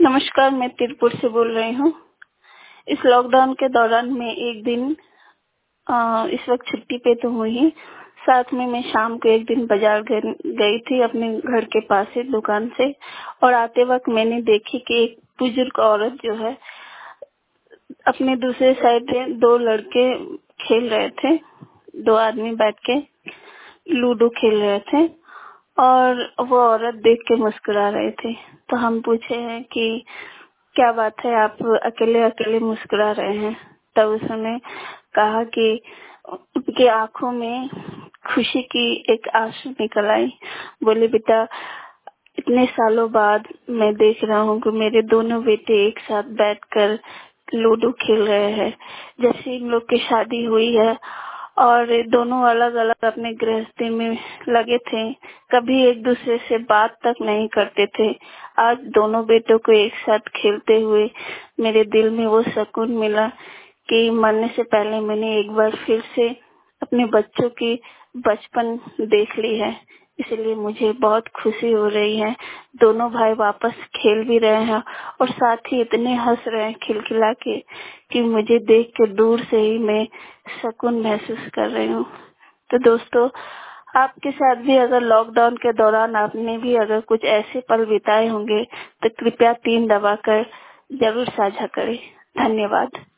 नमस्कार, मैं तिरपुर से बोल रही हूँ। इस लॉकडाउन के दौरान मैं एक दिन इस वक्त छुट्टी पे तो हुई ही, साथ में मैं शाम को एक दिन बाजार गई थी अपने घर के पास से दुकान से, और आते वक्त मैंने देखी कि एक बुजुर्ग औरत जो है अपने दूसरे साइड में दो लड़के खेल रहे थे। दो आदमी बैठ के लूडो खेल रहे थे और वो औरत देख के मुस्कुरा रहे थे। तो हम पूछे हैं कि क्या बात है, आप अकेले अकेले मुस्कुरा रहे हैं? तब उसने कहा कि उनकी आंखों में खुशी की एक आंसू निकल आई। बोले, बेटा, इतने सालों बाद मैं देख रहा हूँ कि मेरे दोनों बेटे एक साथ बैठकर लूडो खेल रहे हैं। जैसे इन लोग की शादी हुई है और दोनों अलग अलग अपने गृहस्थी में लगे थे, कभी एक दूसरे से बात तक नहीं करते थे। आज दोनों बेटों को एक साथ खेलते हुए मेरे दिल में वो सुकून मिला कि मरने से पहले मैंने एक बार फिर से अपने बच्चों की बचपन देख ली है। इसलिए मुझे बहुत खुशी हो रही है। दोनों भाई वापस खेल भी रहे हैं और साथ ही इतने हंस रहे हैं खिलखिला के कि मुझे देख के दूर से ही मैं सुकून महसूस कर रही हूँ। तो दोस्तों, आपके साथ भी अगर लॉकडाउन के दौरान आपने भी अगर कुछ ऐसे पल बिताए होंगे तो कृपया 3 दबाकर जरूर साझा करें। धन्यवाद।